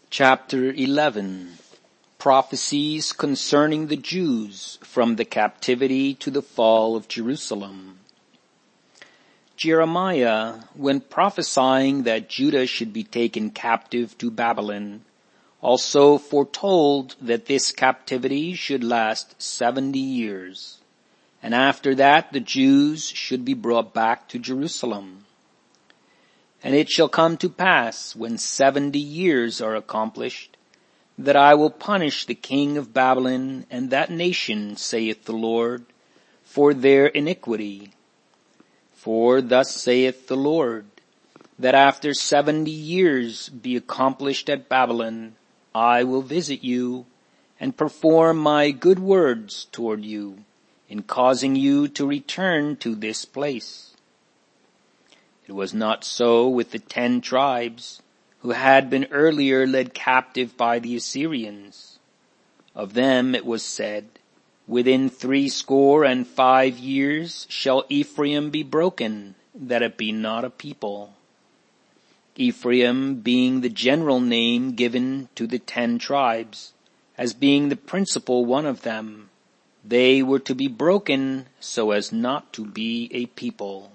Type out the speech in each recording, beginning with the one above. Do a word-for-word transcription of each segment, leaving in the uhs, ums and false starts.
Chapter eleven. Prophecies concerning the Jews from the captivity to the fall of Jerusalem. Jeremiah, when prophesying that Judah should be taken captive to Babylon, also foretold that this captivity should last seventy years, and after that the Jews should be brought back to Jerusalem. And it shall come to pass, when seventy years are accomplished, that I will punish the king of Babylon and that nation, saith the Lord, for their iniquity. For thus saith the Lord, that after seventy years be accomplished at Babylon, I will visit you, and perform my good words toward you, in causing you to return to this place. It was not so with the ten tribes, who had been earlier led captive by the Assyrians. Of them it was said, Within threescore and five years shall Ephraim be broken, that it be not a people. Ephraim being the general name given to the ten tribes, as being the principal one of them, they were to be broken so as not to be a people.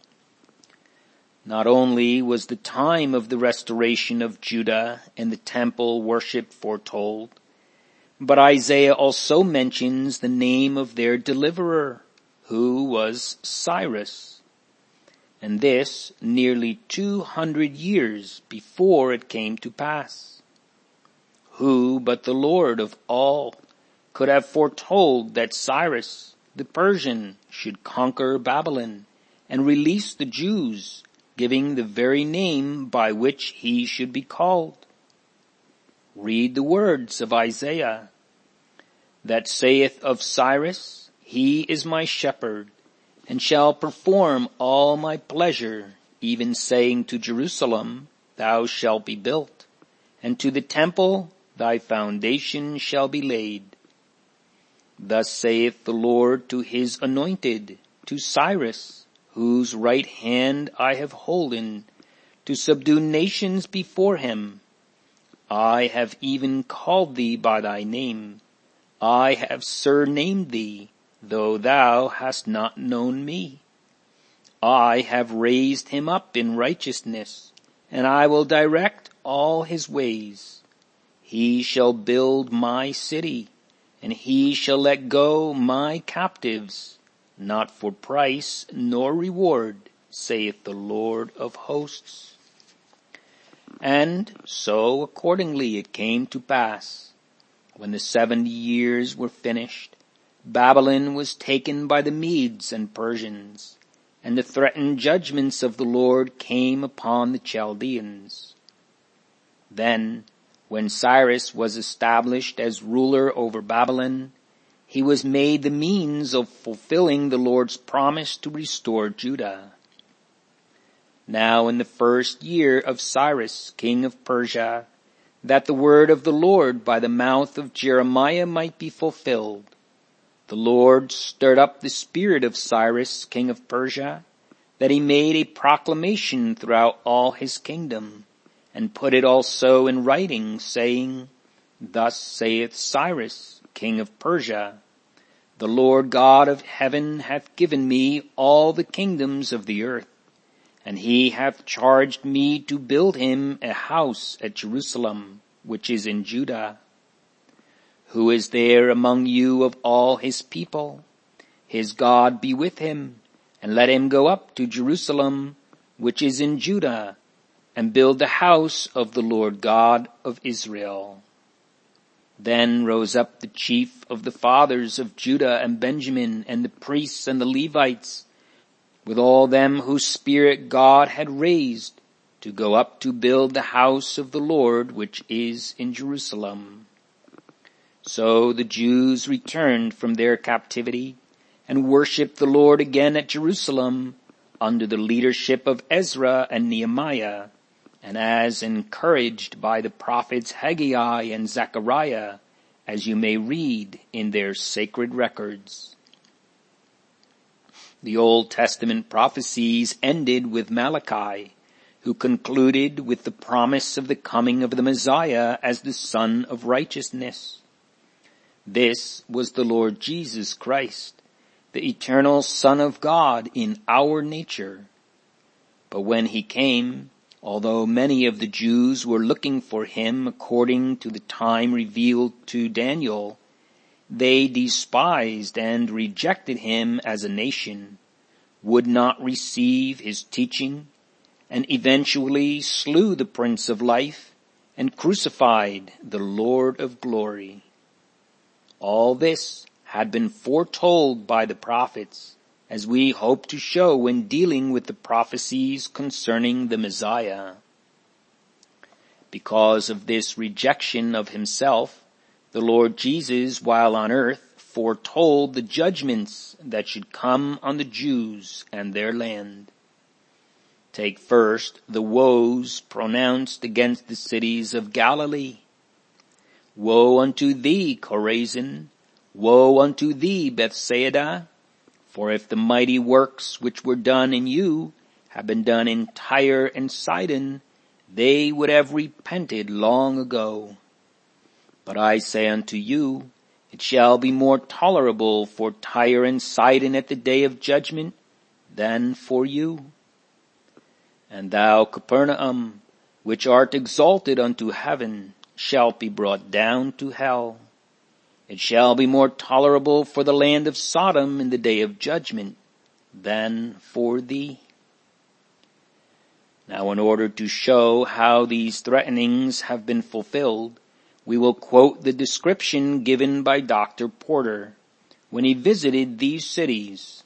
Not only was the time of the restoration of Judah and the temple worship foretold, but Isaiah also mentions the name of their deliverer, who was Cyrus. And this nearly two hundred years before it came to pass. Who but the Lord of all could have foretold that Cyrus, the Persian, should conquer Babylon and release the Jews, giving the very name by which he should be called? Read the words of Isaiah, that saith of Cyrus, He is my shepherd, and shall perform all my pleasure, even saying to Jerusalem, Thou shalt be built, and to the temple thy foundation shall be laid. Thus saith the Lord to his anointed, to Cyrus, whose right hand I have holden, to subdue nations before him. I have even called thee by thy name. I have surnamed thee, though thou hast not known me. I have raised him up in righteousness, and I will direct all his ways. He shall build my city, and he shall let go my captives, not for price nor reward, saith the Lord of hosts. And so accordingly it came to pass, when the seventy years were finished, Babylon was taken by the Medes and Persians, and the threatened judgments of the Lord came upon the Chaldeans. Then, when Cyrus was established as ruler over Babylon, he was made the means of fulfilling the Lord's promise to restore Judah. Now in the first year of Cyrus, king of Persia, that the word of the Lord by the mouth of Jeremiah might be fulfilled, the Lord stirred up the spirit of Cyrus, king of Persia, that he made a proclamation throughout all his kingdom, and put it also in writing, saying, Thus saith Cyrus, king of Persia, The Lord God of heaven hath given me all the kingdoms of the earth, and he hath charged me to build him a house at Jerusalem, which is in Judah. Who is there among you of all his people? His God be with him, and let him go up to Jerusalem, which is in Judah, and build the house of the Lord God of Israel. Then rose up the chief of the fathers of Judah and Benjamin, and the priests and the Levites, with all them whose spirit God had raised, to go up to build the house of the Lord which is in Jerusalem. So the Jews returned from their captivity, and worshipped the Lord again at Jerusalem, under the leadership of Ezra and Nehemiah, and as encouraged by the prophets Haggai and Zechariah, as you may read in their sacred records. The Old Testament prophecies ended with Malachi, who concluded with the promise of the coming of the Messiah as the Son of Righteousness. This was the Lord Jesus Christ, the eternal Son of God in our nature. But when he came, although many of the Jews were looking for him according to the time revealed to Daniel, they despised and rejected him as a nation, would not receive his teaching, and eventually slew the Prince of Life and crucified the Lord of Glory. All this had been foretold by the prophets, as we hope to show when dealing with the prophecies concerning the Messiah. Because of this rejection of himself, the Lord Jesus, while on earth, foretold the judgments that should come on the Jews and their land. Take first the woes pronounced against the cities of Galilee. Woe unto thee, Chorazin! Woe unto thee, Bethsaida! For if the mighty works which were done in you had been done in Tyre and Sidon, they would have repented long ago. But I say unto you, it shall be more tolerable for Tyre and Sidon at the day of judgment than for you. And thou, Capernaum, which art exalted unto heaven, shalt be brought down to hell. It shall be more tolerable for the land of Sodom in the day of judgment than for thee. Now, in order to show how these threatenings have been fulfilled, we will quote the description given by Doctor Porter when he visited these cities.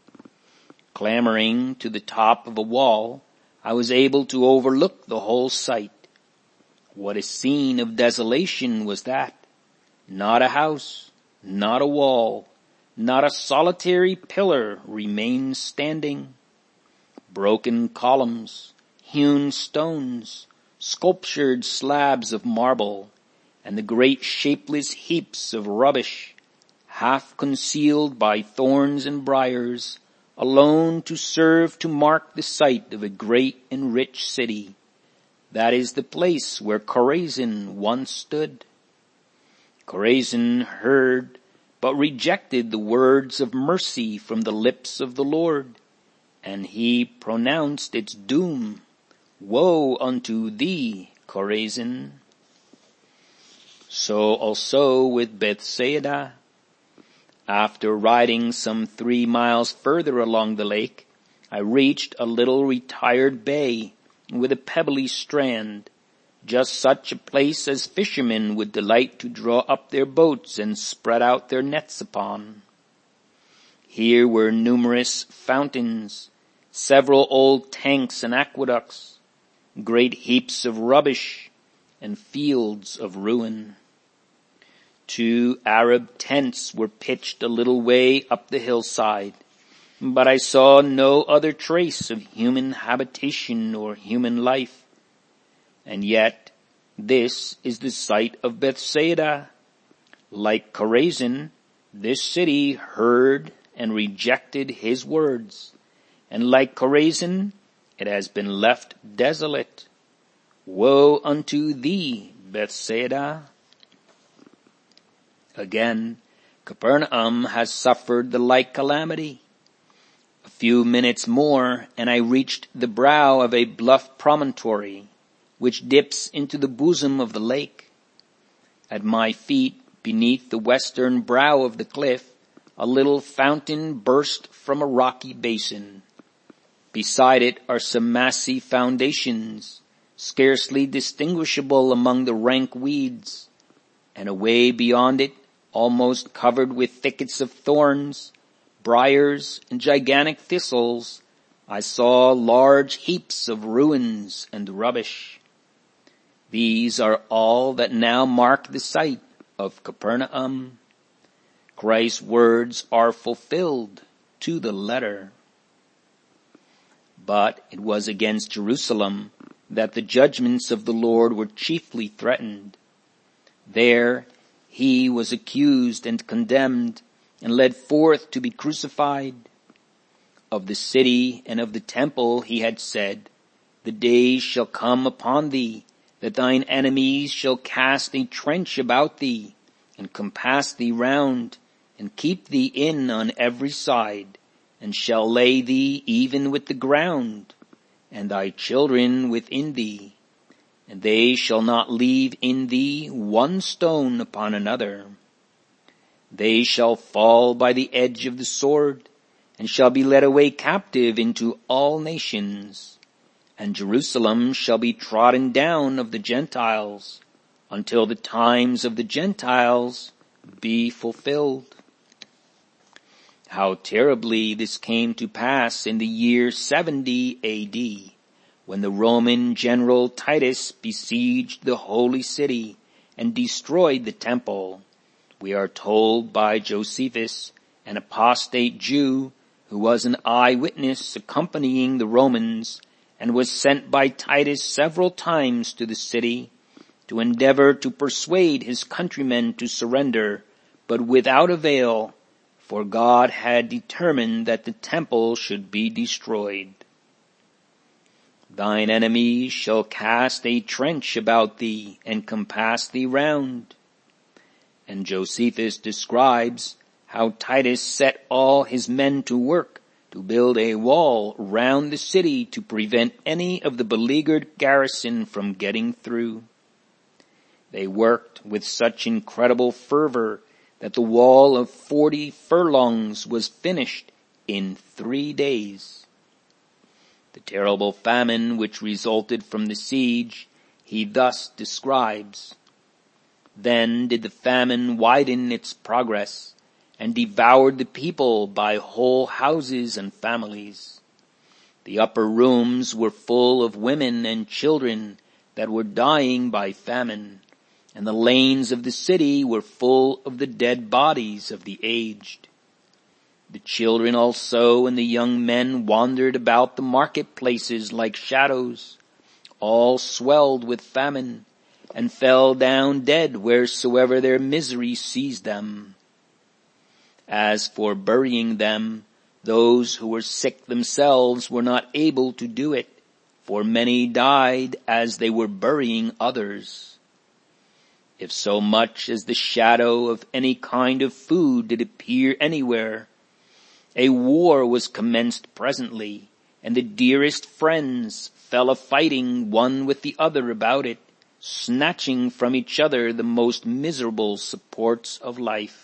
Clambering to the top of a wall, I was able to overlook the whole site. What a scene of desolation was that! Not a house, not a wall, not a solitary pillar remained standing. Broken columns, hewn stones, sculptured slabs of marble, and the great shapeless heaps of rubbish, half concealed by thorns and briars, alone to serve to mark the site of a great and rich city. That is the place where Chorazin once stood. Chorazin heard, but rejected the words of mercy from the lips of the Lord, and he pronounced its doom. Woe unto thee, Chorazin! So also with Bethsaida. After riding some three miles further along the lake, I reached a little retired bay with a pebbly strand, just such a place as fishermen would delight to draw up their boats and spread out their nets upon. Here were numerous fountains, several old tanks and aqueducts, great heaps of rubbish, and fields of ruin. Two Arab tents were pitched a little way up the hillside, but I saw no other trace of human habitation or human life. And yet, this is the site of Bethsaida. Like Chorazin, this city heard and rejected his words. And like Chorazin, it has been left desolate. Woe unto thee, Bethsaida! Again, Capernaum has suffered the like calamity. A few minutes more, and I reached the brow of a bluff promontory, which dips into the bosom of the lake. At my feet, beneath the western brow of the cliff, a little fountain burst from a rocky basin. Beside it are some massy foundations, scarcely distinguishable among the rank weeds, and away beyond it, almost covered with thickets of thorns, briars, and gigantic thistles, I saw large heaps of ruins and rubbish. These are all that now mark the site of Capernaum. Christ's words are fulfilled to the letter. But it was against Jerusalem that the judgments of the Lord were chiefly threatened. There he was accused and condemned and led forth to be crucified. Of the city and of the temple he had said, the days shall come upon thee, that thine enemies shall cast a trench about thee, and compass thee round, and keep thee in on every side, and shall lay thee even with the ground, and thy children within thee, and they shall not leave in thee one stone upon another. They shall fall by the edge of the sword, and shall be led away captive into all nations. And Jerusalem shall be trodden down of the Gentiles, until the times of the Gentiles be fulfilled. How terribly this came to pass in the year seventy A D, when the Roman general Titus besieged the holy city and destroyed the temple. We are told by Josephus, an apostate Jew who was an eyewitness accompanying the Romans and was sent by Titus several times to the city to endeavor to persuade his countrymen to surrender, but without avail, for God had determined that the temple should be destroyed. Thine enemies shall cast a trench about thee and compass thee round. And Josephus describes how Titus set all his men to work to build a wall round the city to prevent any of the beleaguered garrison from getting through. They worked with such incredible fervor that the wall of forty furlongs was finished in three days. The terrible famine which resulted from the siege he thus describes. Then did the famine widen its progress, and devoured the people by whole houses and families. The upper rooms were full of women and children that were dying by famine, and the lanes of the city were full of the dead bodies of the aged. The children also and the young men wandered about the marketplaces like shadows, all swelled with famine, and fell down dead wheresoever their misery seized them. As for burying them, those who were sick themselves were not able to do it, for many died as they were burying others. If so much as the shadow of any kind of food did appear anywhere, a war was commenced presently, and the dearest friends fell a-fighting one with the other about it, snatching from each other the most miserable supports of life.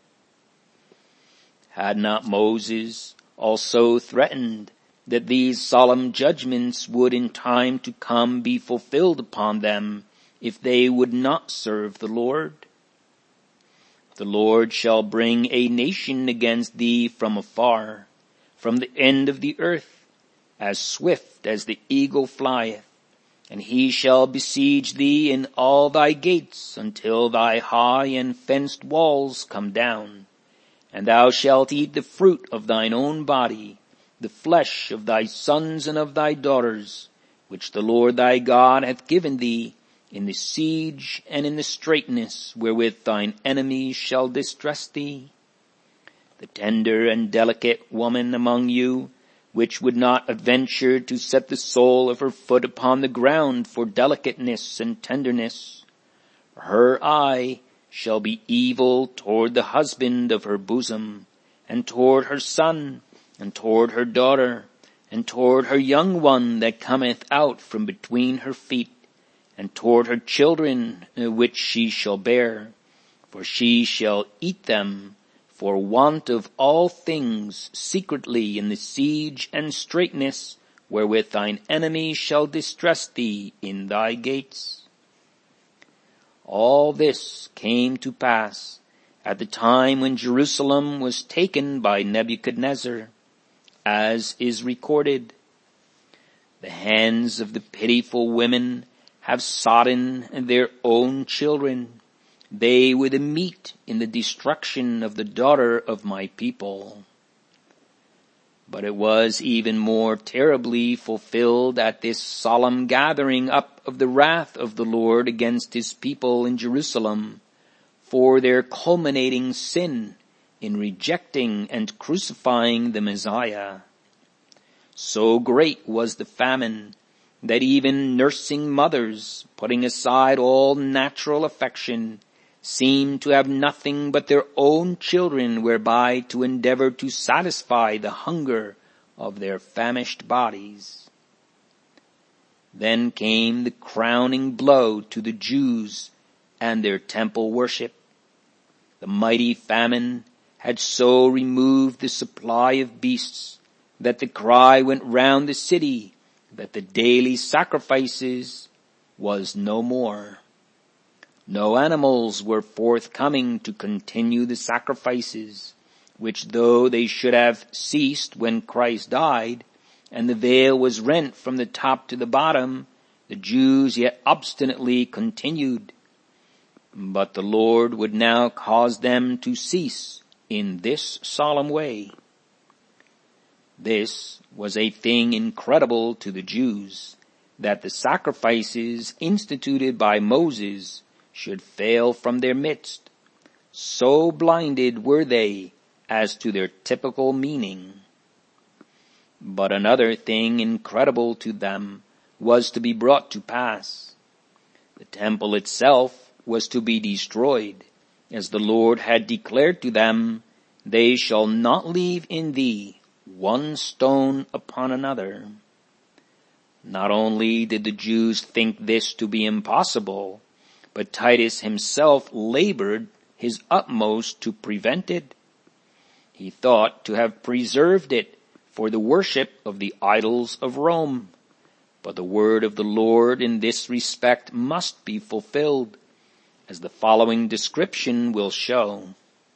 Had not Moses also threatened that these solemn judgments would in time to come be fulfilled upon them if they would not serve the Lord? The Lord shall bring a nation against thee from afar, from the end of the earth, as swift as the eagle flieth, and he shall besiege thee in all thy gates until thy high and fenced walls come down. And thou shalt eat the fruit of thine own body, the flesh of thy sons and of thy daughters, which the Lord thy God hath given thee, in the siege and in the straitness wherewith thine enemies shall distress thee. The tender and delicate woman among you, which would not adventure to set the sole of her foot upon the ground for delicateness and tenderness, her eye shall be evil toward the husband of her bosom, and toward her son, and toward her daughter, and toward her young one that cometh out from between her feet, and toward her children which she shall bear, for she shall eat them for want of all things secretly in the siege and straitness wherewith thine enemies shall distress thee in thy gates. All this came to pass at the time when Jerusalem was taken by Nebuchadnezzar, as is recorded. The hands of the pitiful women have sodden their own children. They were the meat in the destruction of the daughter of my people. But it was even more terribly fulfilled at this solemn gathering up of the wrath of the Lord against his people in Jerusalem for their culminating sin in rejecting and crucifying the Messiah. So great was the famine that even nursing mothers, putting aside all natural affection, seem to have nothing but their own children whereby to endeavor to satisfy the hunger of their famished bodies. Then came the crowning blow to the Jews and their temple worship. The mighty famine had so removed the supply of beasts that the cry went round the city that the daily sacrifices was no more. No animals were forthcoming to continue the sacrifices, which though they should have ceased when Christ died, and the veil was rent from the top to the bottom, the Jews yet obstinately continued. But the Lord would now cause them to cease in this solemn way. This was a thing incredible to the Jews, that the sacrifices instituted by Moses should fail from their midst. So blinded were they as to their typical meaning. But another thing incredible to them was to be brought to pass. The temple itself was to be destroyed, as the Lord had declared to them, "They shall not leave in thee one stone upon another." Not only did the Jews think this to be impossible, but Titus himself labored his utmost to prevent it. He thought to have preserved it for the worship of the idols of Rome. But the word of the Lord in this respect must be fulfilled, as the following description will show.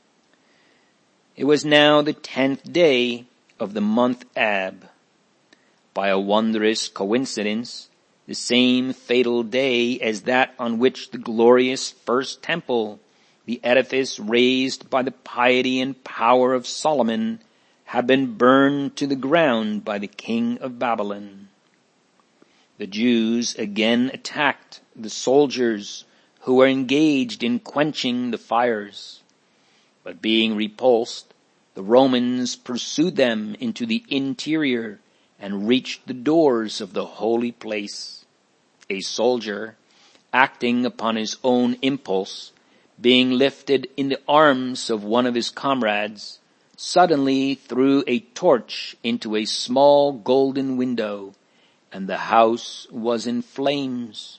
It was now the tenth day of the month Ab. By a wondrous coincidence, the same fatal day as that on which the glorious first temple, the edifice raised by the piety and power of Solomon, had been burned to the ground by the king of Babylon. The Jews again attacked the soldiers who were engaged in quenching the fires. But being repulsed, the Romans pursued them into the interior and reached the doors of the holy place. A soldier, acting upon his own impulse, being lifted in the arms of one of his comrades, suddenly threw a torch into a small golden window, and the house was in flames.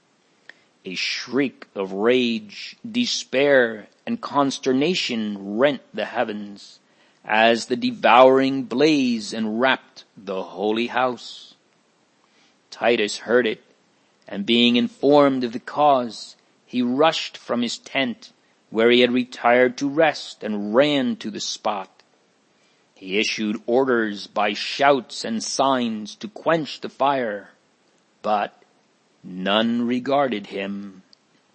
A shriek of rage, despair, and consternation rent the heavens, as the devouring blaze enwrapped the holy house. Titus heard it, and being informed of the cause, he rushed from his tent, where he had retired to rest, and ran to the spot. He issued orders by shouts and signs to quench the fire, but none regarded him.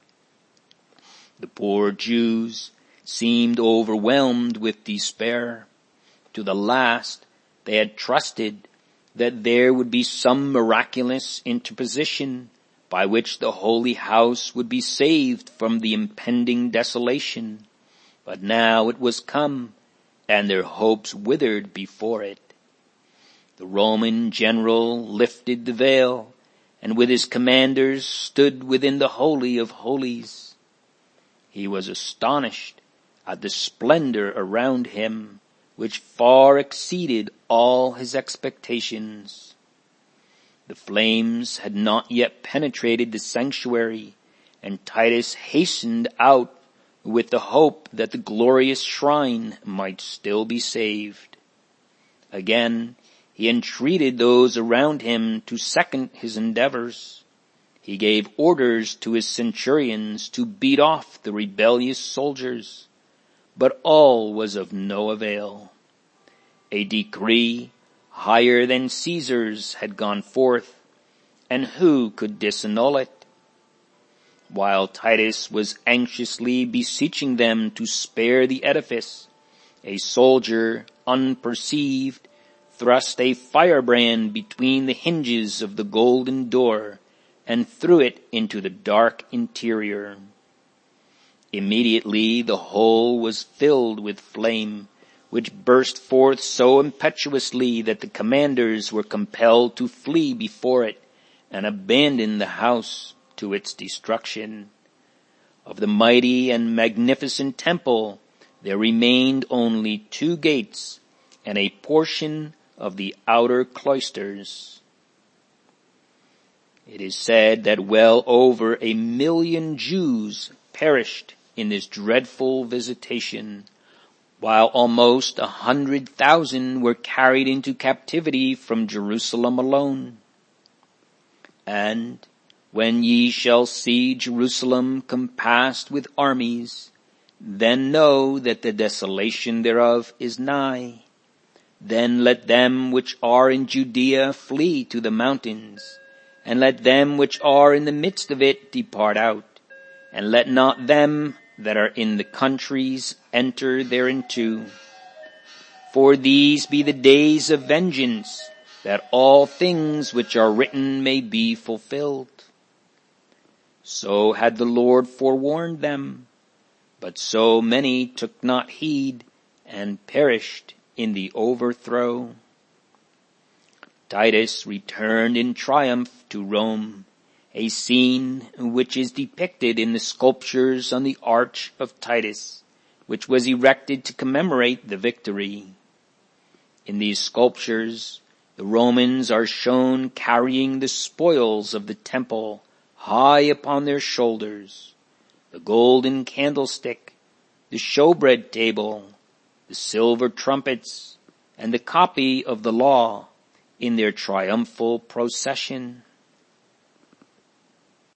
The poor Jews seemed overwhelmed with despair. To the last, they had trusted that there would be some miraculous interposition by which the holy house would be saved from the impending desolation. But now it was come, and their hopes withered before it. The Roman general lifted the veil, and with his commanders stood within the Holy of Holies. He was astonished at the splendor around him, which far exceeded all his expectations. The flames had not yet penetrated the sanctuary, and Titus hastened out with the hope that the glorious shrine might still be saved. Again, he entreated those around him to second his endeavors. He gave orders to his centurions to beat off the rebellious soldiers, but all was of no avail. A decree higher than Caesar's had gone forth, and who could disannul it? While Titus was anxiously beseeching them to spare the edifice, a soldier, unperceived, thrust a firebrand between the hinges of the golden door and threw it into the dark interior. Immediately the whole was filled with flame, which burst forth so impetuously that the commanders were compelled to flee before it, and abandoned the house to its destruction. Of the mighty and magnificent temple there remained only two gates and a portion of the outer cloisters. It is said that well over a million Jews perished in this dreadful visitation, while almost a hundred thousand were carried into captivity from Jerusalem alone. And when ye shall see Jerusalem compassed with armies, then know that the desolation thereof is nigh. Then let them which are in Judea flee to the mountains, and let them which are in the midst of it depart out, and let not them that are in the countries enter thereinto. For these be the days of vengeance, that all things which are written may be fulfilled. So had the Lord forewarned them, but so many took not heed and perished in the overthrow. Titus returned in triumph to Rome, a scene which is depicted in the sculptures on the Arch of Titus, which was erected to commemorate the victory. In these sculptures, the Romans are shown carrying the spoils of the temple high upon their shoulders, the golden candlestick, the showbread table, the silver trumpets, and the copy of the law in their triumphal procession.